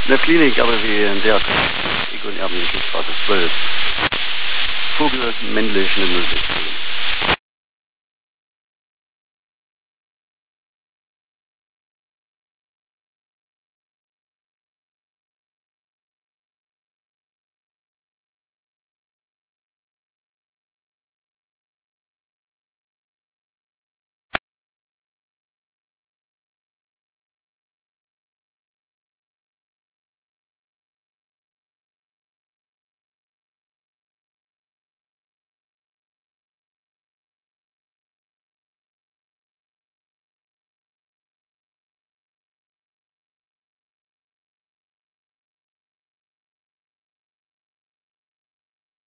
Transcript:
der Klinik, aber wie in der Egon Erbenstraße 12. Vogel männlich 06.